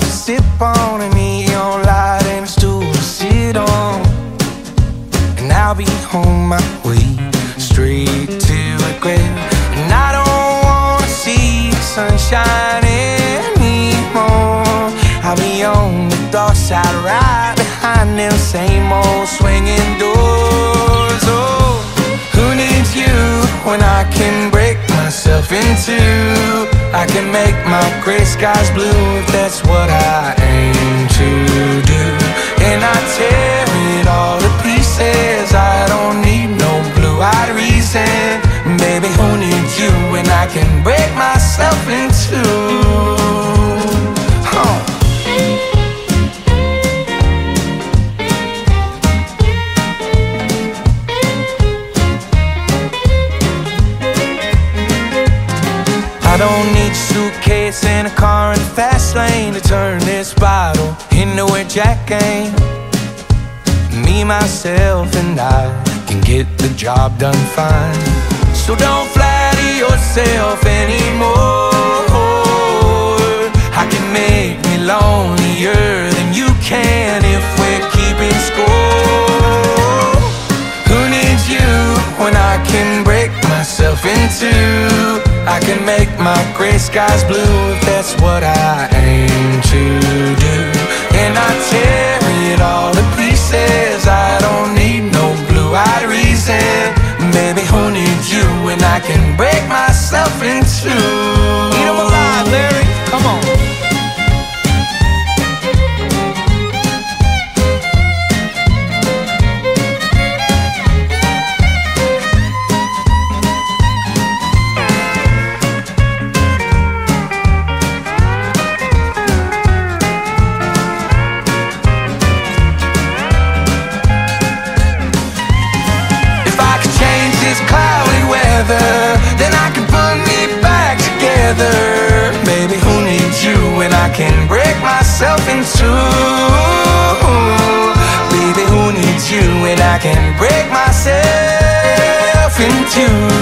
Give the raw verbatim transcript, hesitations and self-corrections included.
to sip on, a neon light and a stool to sit on. And I'll be on my way straight to a grave. And I don't wanna see the sunshine anymore. I'll be on the dark side, right behind them same old swinging doors. Oh, who needs you when I can break myself in two? I can make my gray skies blue if that's what I aim to do. And I tear it all to pieces. I don't need no blue-eyed reason. Baby, who needs you when I can break myself in two? Huh. I don't need a suitcase and a car in the fast lane to turn this bottle into a Jack game. Me, myself, and I can get the job done fine. So don't flatter yourself anymore. I can make me lonelier than you can if we're keeping score. Who needs you when I can break myself in two? I can make my gray skies blue if that's what I aim to do. And I tear it all to pieces. I don't need no blue-eyed reason. Baby, who needs you when I can break myself in two? Eat 'em alive, Larry, come on. Then I can put me back together. Baby, who needs you when I can break myself in two? Baby, who needs you when I can break myself in two?